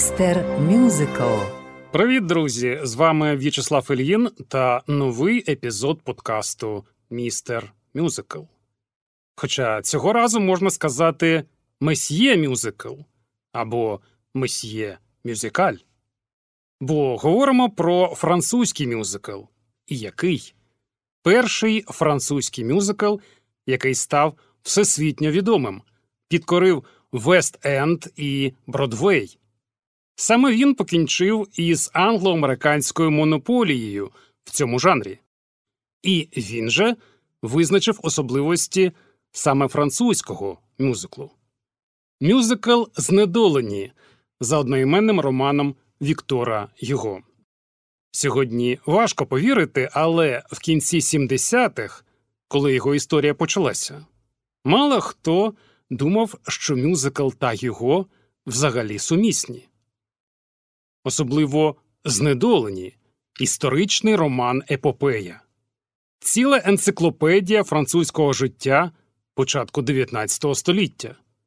Містер Мюзикл. Привіт, друзі! З вами В'ячеслав Ільїн та новий епізод подкасту «Містер Мюзикл». Хоча цього разу можна сказати «Месьє Мюзикл» або «Месьє Мюзикаль». Бо говоримо про французький мюзикл. І який? Перший французький мюзикл, який став всесвітньо відомим, підкорив Вест-Енд і Бродвей. Саме він покінчив із англо-американською монополією в цьому жанрі. І він же визначив особливості саме французького мюзиклу. Мюзикл «Знедолені» за одноіменним романом Віктора Гюго. Сьогодні важко повірити, але в кінці 70-х, коли його історія почалася, мало хто думав, що мюзикл та Гюго взагалі сумісні. Особливо «Знедолені» – історичний роман-епопея. Ціла енциклопедія французького життя початку 19 століття.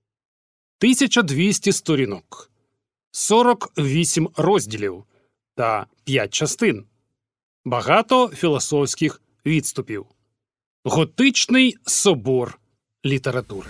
1200 сторінок, 48 розділів та 5 частин. Багато філософських відступів. Готичний собор літератури.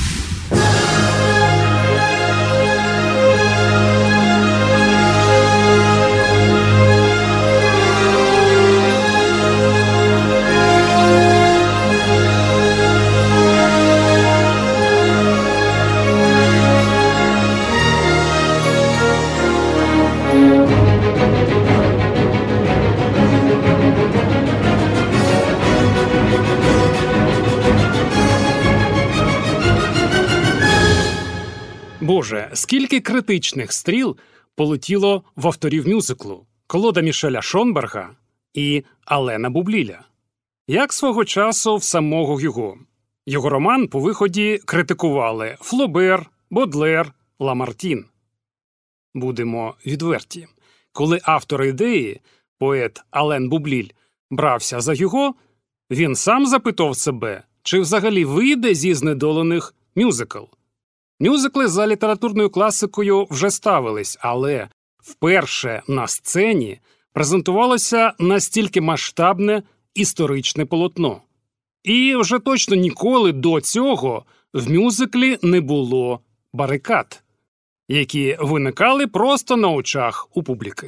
Боже, скільки критичних стріл полетіло в авторів мюзиклу Клода Мішеля Шонберга і Алена Бубліля. Як свого часу в самого Гюго. Його роман по виході критикували Флобер, Бодлер, Ламартін. Будемо відверті. Коли автор ідеї, поет Ален Бубліль, брався за Гюго, він сам запитав себе, чи взагалі вийде зі «Знедолених» мюзикл. Мюзикли за літературною класикою вже ставились, але вперше на сцені презентувалося настільки масштабне історичне полотно. І вже точно ніколи до цього в мюзиклі не було барикад, які виникали просто на очах у публіки.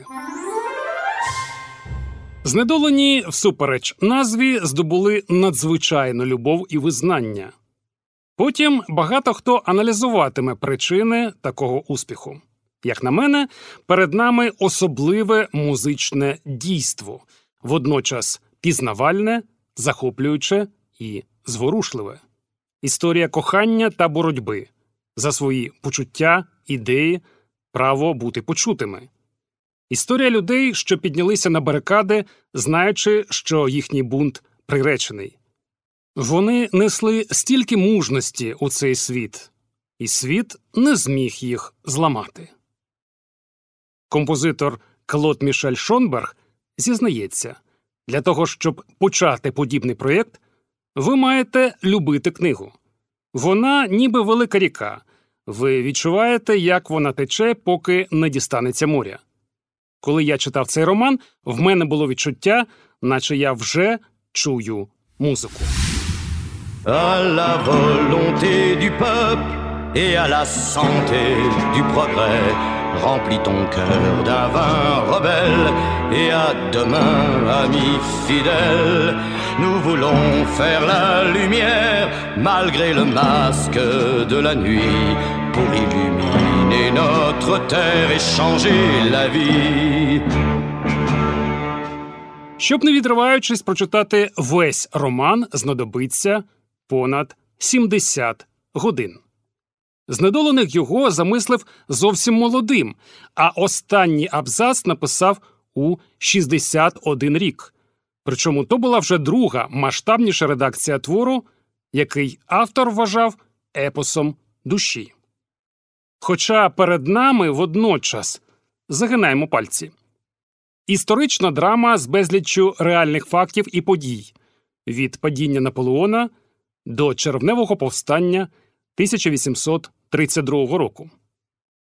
«Знедолені» всупереч назві здобули надзвичайну любов і визнання. Потім багато хто аналізуватиме причини такого успіху. Як на мене, перед нами особливе музичне дійство, водночас пізнавальне, захоплююче і зворушливе. Історія кохання та боротьби за свої почуття, ідеї, право бути почутими. Історія людей, що піднялися на барикади, знаючи, що їхній бунт приречений. Вони несли стільки мужності у цей світ, і світ не зміг їх зламати. Композитор Клод Мішель Шонберг зізнається, для того, щоб почати подібний проєкт, ви маєте любити книгу. Вона ніби велика ріка. Ви відчуваєте, як вона тече, поки не дістанеться моря. Коли я читав цей роман, в мене було відчуття, наче я вже чую музику. À la volonté du peuple et à la santé du progrès, remplis ton cœur d'un vin rebelle et à demain, amis fidèles. Nous voulons faire la lumière malgré le masque de la nuit pour illuminer notre terre et changer la vie. Щоб не відриваючись прочитати весь роман, знадобиться понад 70 годин. «Знедолених» Гюго замислив зовсім молодим, а останній абзац написав у 61 рік. Причому то була вже друга масштабніша редакція твору, який автор вважав епосом душі. Хоча перед нами водночас, загинаємо пальці, історична драма з безліччю реальних фактів і подій – від падіння Наполеона до червневого повстання 1832 року.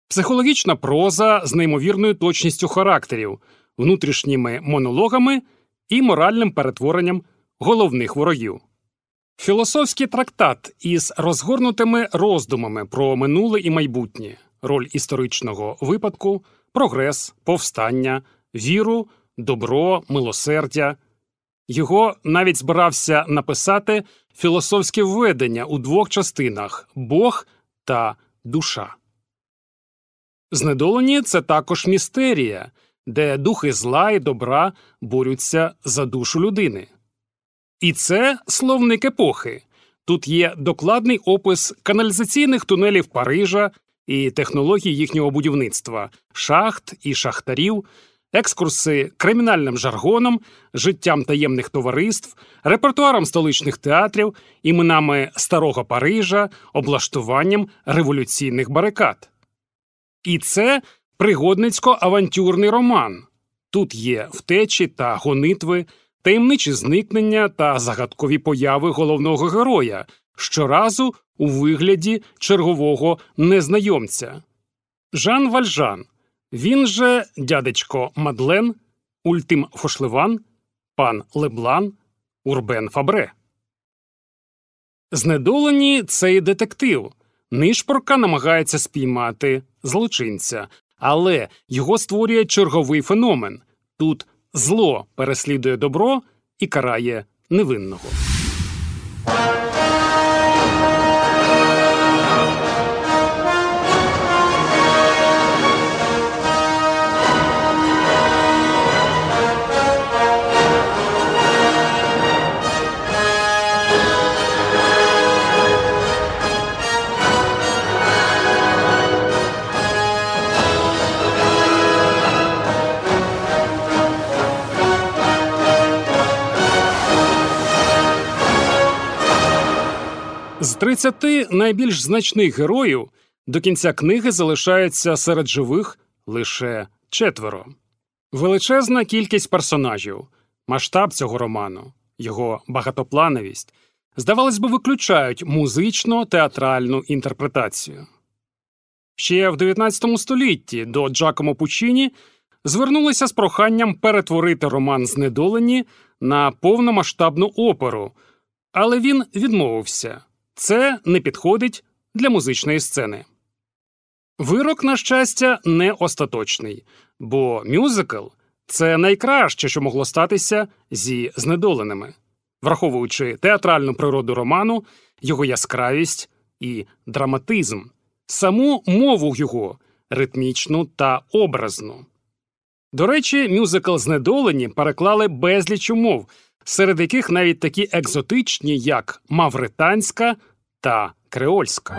Психологічна проза з неймовірною точністю характерів, внутрішніми монологами і моральним перетворенням головних ворогів. Філософський трактат із розгорнутими роздумами про минуле і майбутнє, роль історичного випадку, прогрес, повстання, віру, добро, милосердя. Його навіть збирався написати філософське введення у 2 частинах – «Бог» та «Душа». Знедолені – це також містерія, де духи зла і добра борються за душу людини. І це словник епохи. Тут є докладний опис каналізаційних тунелів Парижа і технологій їхнього будівництва, шахт і шахтарів, екскурси кримінальним жаргоном, життям таємних товариств, репертуаром столичних театрів, іменами Старого Парижа, облаштуванням революційних барикад. І це пригодницько-авантюрний роман. Тут є втечі та гонитви, таємничі зникнення та загадкові появи головного героя, щоразу у вигляді чергового незнайомця. Жан Вальжан, він же дядечко Мадлен, Ультим Фошлеван, пан Леблан, Урбен Фабре. Знедолені – це і детектив. Нишпорка намагається спіймати злочинця, але його створює черговий феномен. Тут зло переслідує добро і карає невинного. З 30 найбільш значних героїв до кінця книги залишається серед живих лише 4. Величезна кількість персонажів, масштаб цього роману, його багатоплановість, здавалось би, виключають музично-театральну інтерпретацію. Ще в 19 столітті до Джакомо Пуччіні звернулися з проханням перетворити роман «Знедолені» на повномасштабну оперу, але він відмовився. Це не підходить для музичної сцени. Вирок, на щастя, не остаточний, бо мюзикл – це найкраще, що могло статися зі «Знедоленими», враховуючи театральну природу роману, його яскравість і драматизм, саму мову його – ритмічну та образну. До речі, мюзикл «Знедолені» переклали безлічу мов, серед яких навіть такі екзотичні, як мавританська та креольська.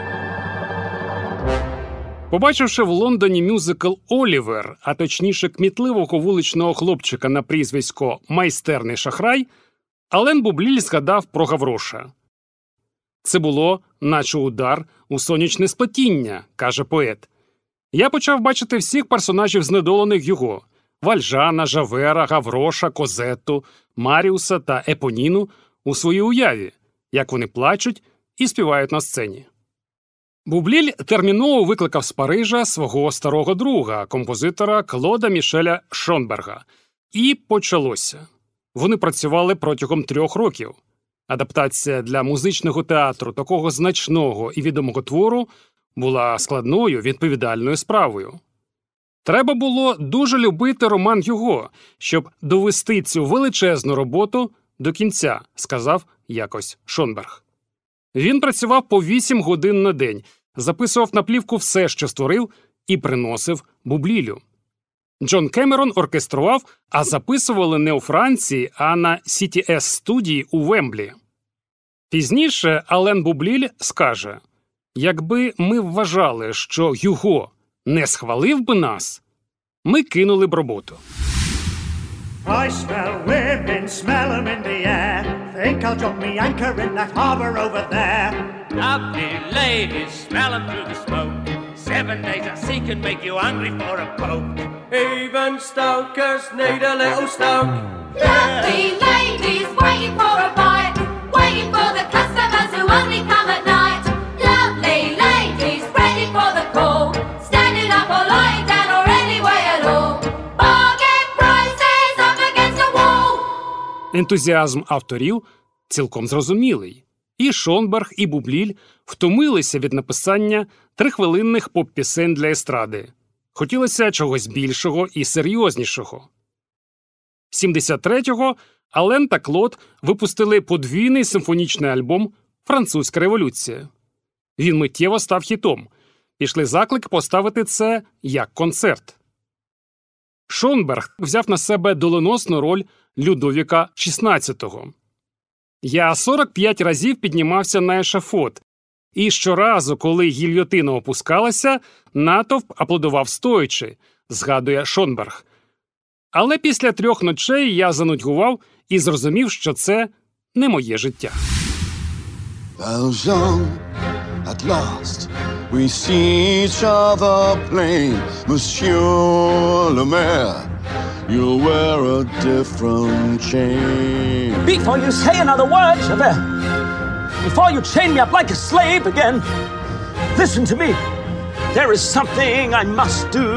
Побачивши в Лондоні мюзикл «Олівер», а точніше кмітливого вуличного хлопчика на прізвисько «Майстерний шахрай», Ален Бубліль згадав про Гавроша. «Це було, наче удар у сонячне сплетіння», – каже поет. «Я почав бачити всіх персонажів знедолених його – Вальжана, Жавера, Гавроша, Козетту, Маріуса та Епоніну у своїй уяві, як вони плачуть і співають на сцені». Бубліль терміново викликав з Парижа свого старого друга, композитора Клода Мішеля Шонберга. І почалося. Вони працювали протягом 3 років. Адаптація для музичного театру такого значного і відомого твору була складною, відповідальною справою. Треба було дуже любити роман Гюго, щоб довести цю величезну роботу до кінця, сказав якось Шонберг. Він працював по 8 годин на день, записував на плівку все, що створив, і приносив Бублілю. Джон Кемерон оркестрував, а записували не у Франції, а на CTS-студії у Вемблі. Пізніше Ален Бубліль скаже: «Якби ми вважали, що Гюго не схвалив би нас, ми кинули б роботу». I smell women, smell 'em in the air. Think I'll drop me anchor in that harbor over there. Lovely ladies, smell 'em through the smoke. 7 days at sea can make you hungry for a poke. Even stokers need a little stoke. Lovely ladies waiting for a bite, waiting for the customers who only come at night. Lovely ladies ready for the call, standing up Ентузіазм авторів цілком зрозумілий. І Шонберг, і Бубліль втомилися від написання 3-хвилинних поп-пісень для естради. Хотілося чогось більшого і серйознішого. 73-го Ален та Клод випустили подвійний симфонічний альбом «Французька революція». Він миттєво став хітом. Пішли заклик поставити це як концерт. Шонберг взяв на себе доленосну роль Людовіка XVI. «Я 45 разів піднімався на ешафот, і щоразу, коли гільйотина опускалася, натовп аплодував стоячи», – згадує Шонберг. Але після 3 ночей я занудьгував і зрозумів, що це не моє життя. Valjean, at last, we see each other plain. Monsieur le Maire, you wear a different chain. Before you say another word, Javert, before you chain me up like a slave again, listen to me. There is something I must do.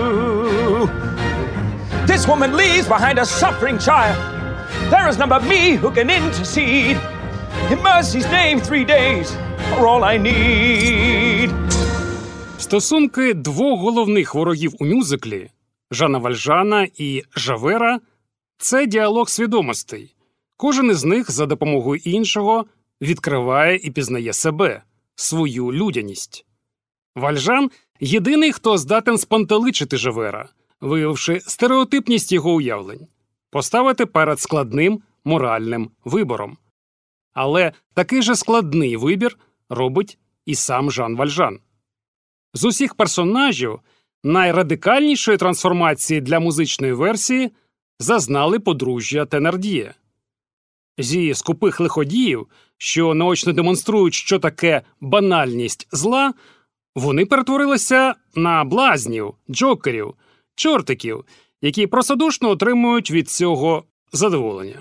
This woman leaves behind a suffering child. There is none but me who can intercede. In mercy's name, 3 days are all I need. Стосунки двох головних ворогів у мюзиклі – Жана Вальжана і Жавера – це діалог свідомостей. Кожен із них за допомогою іншого відкриває і пізнає себе, свою людяність. Вальжан – єдиний, хто здатен спантеличити Жавера, виявивши стереотипність його уявлень, поставити перед складним моральним вибором. Але такий же складний вибір робить і сам Жан Вальжан. З усіх персонажів найрадикальнішої трансформації для музичної версії зазнали подружжя Тенард'є. Зі скупих лиходіїв, що наочно демонструють, що таке банальність зла, вони перетворилися на блазнів, джокерів, чортиків, які простодушно отримують від цього задоволення.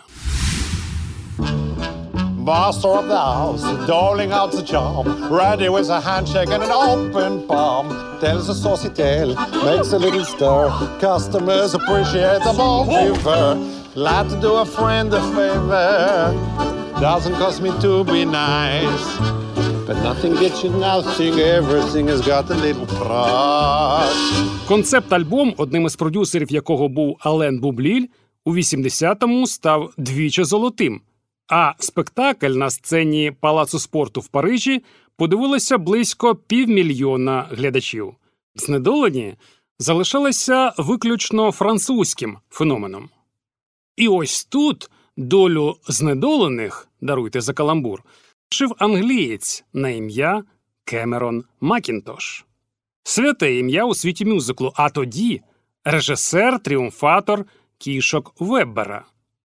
Master of the house, doling out the charm, ready with a handshake and an open palm. Tells a saucy tale, makes a little stir. Customers appreciate the bon viveur. Glad to do a friend a favor. Doesn't cost me to be nice, but nothing gets you nothing. Everything has got a little price. Концепт-альбом, одним із продюсерів якого був Ален Бубліль, у 80-му став двічі золотим. А спектакль на сцені Палацу спорту в Парижі подивилося близько 500 000 глядачів. Знедолені залишалися виключно французьким феноменом. І ось тут долю знедолених, даруйте за каламбур, вирішив англієць на ім'я Кемерон Макінтош. Святе ім'я у світі мюзиклу, а тоді режисер-тріумфатор кішок Веббера.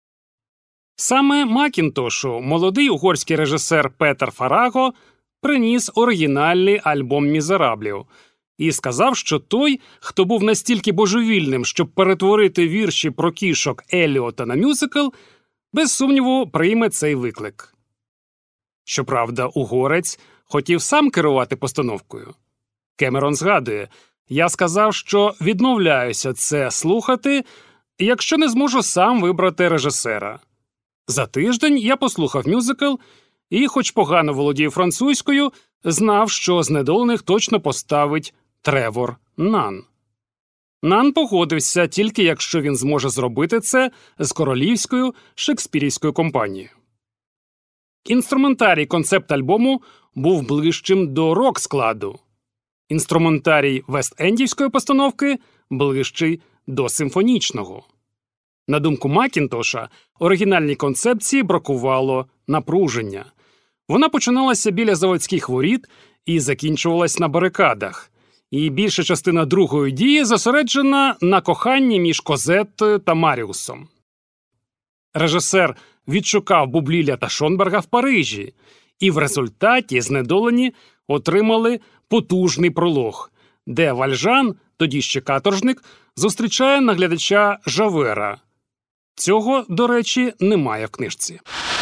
Саме Макінтошу молодий угорський режисер Петер Фараго приніс оригінальний альбом «Мізераблів» і сказав, що той, хто був настільки божевільним, щоб перетворити вірші про кішок Еліота на мюзикл, без сумніву прийме цей виклик. Щоправда, угорець хотів сам керувати постановкою. Кемерон згадує: «Я сказав, що відмовляюся це слухати, якщо не зможу сам вибрати режисера. За тиждень я послухав мюзикл і, хоч погано володію французькою, знав, що знедолених точно поставить Тревор Нан. Нан погодився тільки, якщо він зможе зробити це з королівською шекспірівською компанією. Інструментарій концепт-альбому був ближчим до рок-складу. Інструментарій вест-ендівської постановки ближчий до симфонічного. На думку Макінтоша, оригінальній концепції бракувало напруження. Вона починалася біля заводських воріт і закінчувалась на барикадах. І більша частина другої дії зосереджена на коханні між Козеттою та Маріусом. Режисер відшукав Бубліля та Шонберга в Парижі, і в результаті знедолені отримали потужний пролог, де Вальжан, тоді ще каторжник, зустрічає наглядача Жавера. Цього, до речі, немає в книжці.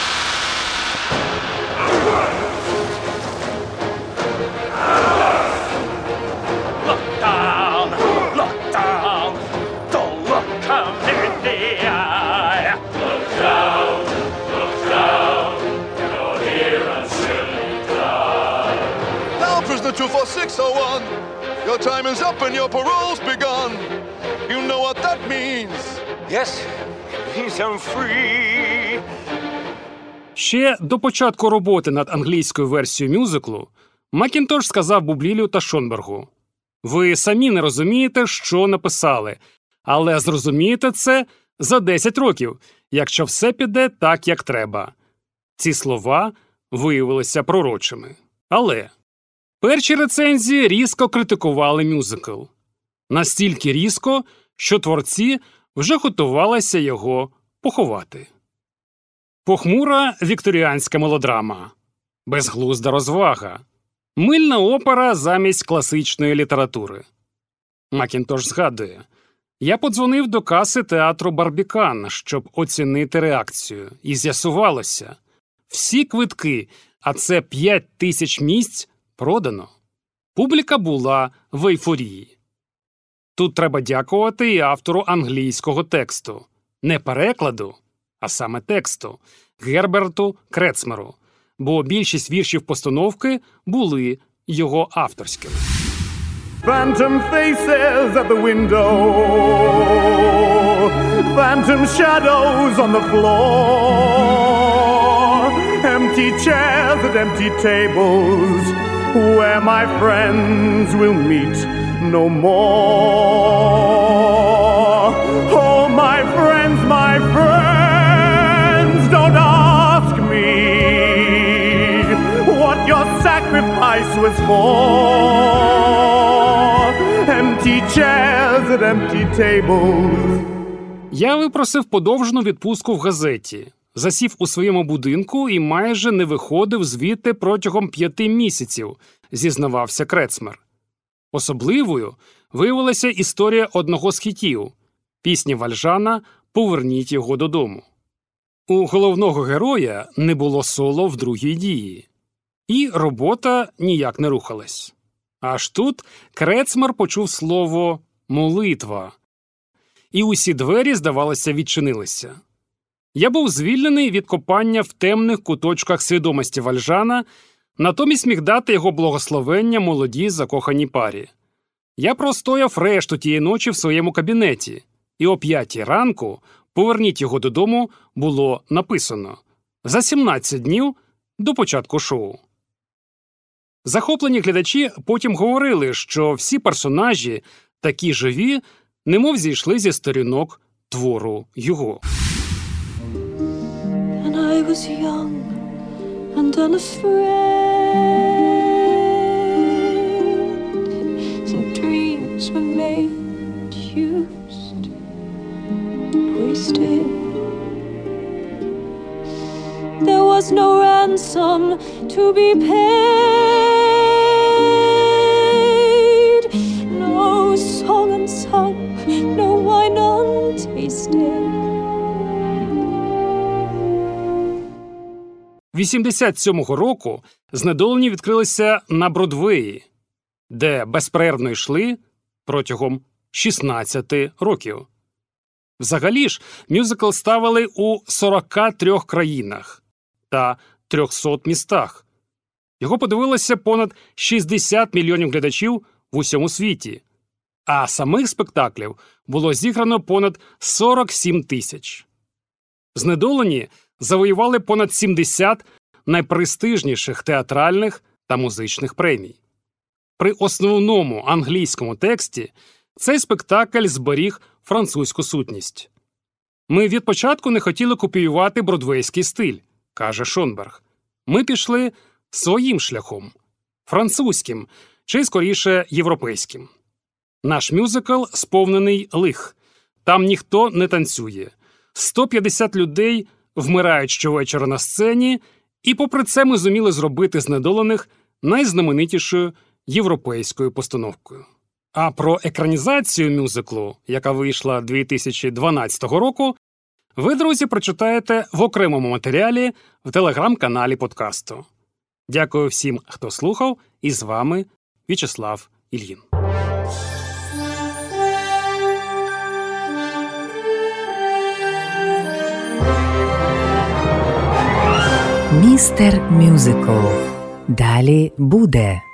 Look down, don't look 'em in the eye. Look down. 24601. Your time is up and your parole's begun. You know what that means. Yes, means I'm free. Ще до початку роботи над англійською версією мюзиклу Макінтош сказав Бублілю та Шонбергу: «Ви самі не розумієте, що написали, але зрозумієте це за 10 років, якщо все піде так, як треба». Ці слова виявилися пророчими. Але перші рецензії різко критикували мюзикл. Настільки різко, що творці вже готувалися його поховати. Похмура вікторіанська мелодрама, безглузда розвага, мильна опера замість класичної літератури. Макінтош згадує: «Я подзвонив до каси театру Барбікан, щоб оцінити реакцію. І з'ясувалося, всі квитки, а це 5000 місць, продано. Публіка була в ейфорії». Тут треба дякувати і автору англійського тексту. Не перекладу, а саме тексту – Герберту Крецмеру, бо більшість віршів постановки були його авторськими. Phantom faces at the window, phantom shadows on the floor, empty chairs at empty tables, where my friends will meet no more. Oh, my friends, don't ask me what your sacrifice was for. Empty chairs at empty tables. Я випросив подовжену відпустку в газеті, засів у своєму будинку і майже не виходив звідти протягом 5 місяців, зізнавався Крецмер. Особливою виявилася історія одного з хітів – пісні Вальжана «Поверніть його додому». У головного героя не було соло в другій дії. І робота ніяк не рухалась. Аж тут Крецмер почув слово «молитва». І усі двері, здавалося, відчинилися. Я був звільнений від копання в темних куточках свідомості Вальжана, натомість міг дати його благословення молодій закоханій парі. Я простояв решту тієї ночі в своєму кабінеті, і о 5 ранку «Поверніть його додому» було написано за 17 днів до початку шоу. Захоплені глядачі потім говорили, що всі персонажі такі живі, немов зійшли зі сторінок твору його. And I was young and unafraid. Some dreams were made, used, wasted. There was no ransom to be paid. No song unsung, no wine untasted. 87-го року «Знедолені» відкрилися на Бродвеї, де безперервно йшли протягом 16 років. Взагалі ж, мюзикл ставили у 43 країнах та 300 містах. Його подивилося понад 60 мільйонів глядачів в усьому світі, а самих спектаклів було зіграно понад 47 тисяч. «Знедолені» завоювали понад 70 найпрестижніших театральних та музичних премій. При основному англійському тексті цей спектакль зберіг французьку сутність. «Ми від початку не хотіли копіювати бродвейський стиль», – каже Шонберг. «Ми пішли своїм шляхом – французьким, чи, скоріше, європейським. Наш мюзикл сповнений лих. Там ніхто не танцює. 150 людей вмирають щовечора на сцені, і попри це ми зуміли зробити «Знедолених» найзнаменитішою європейською постановкою». А про екранізацію мюзиклу, яка вийшла 2012 року, ви, друзі, прочитаєте в окремому матеріалі в телеграм-каналі подкасту. Дякую всім, хто слухав, і з вами В'ячеслав Ільїн. Містер Мюзикл. Далі буде.